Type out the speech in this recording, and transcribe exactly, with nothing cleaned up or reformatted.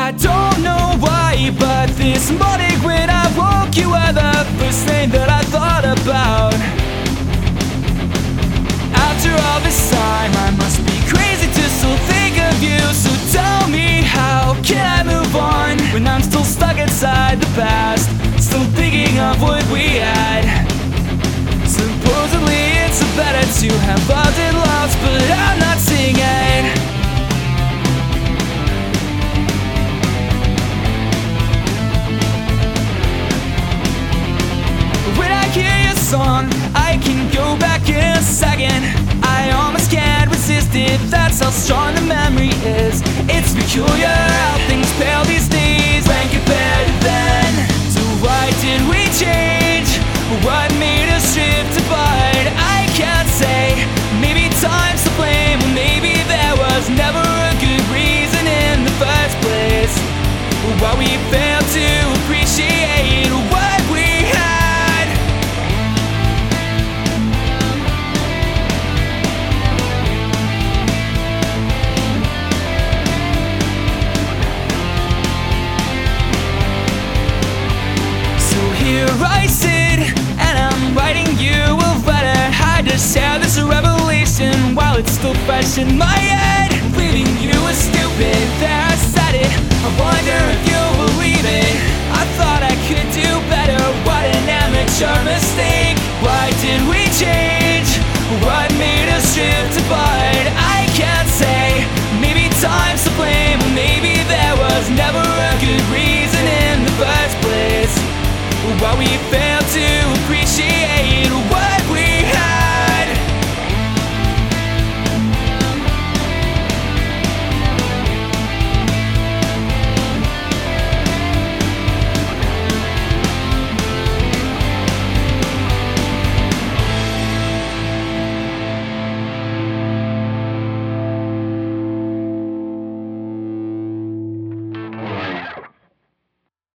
I don't know why, but this morning when I woke, you were the first name that I thought about. After all this time, I must be crazy to still think of you. So tell me, how can I move on when I'm still stuck inside the past, still thinking of what we had? Supposedly it's better to have loved and lost, but I'm not seeing it. When I hear your song, I can go back in a second. I almost can't resist it, that's how strong the memory is. It's peculiar how things pale these days when compared to then. So why did we change? What made us drift apart? I can't say. Maybe time's to blame, or maybe there was never a good reason in the first place. Why we failed to appreciate what we had. So here I sit, and I'm writing you a letter. I just had this revelation while it's still fresh in my head. Leaving you is stupid, there I said it. I wonder if you'll believe it. I thought I could do better, what an amateur mistake. Why did we change? What made us drift apart? I can't say. Maybe time's to blame, or maybe there was never a good reason in the first place. Why we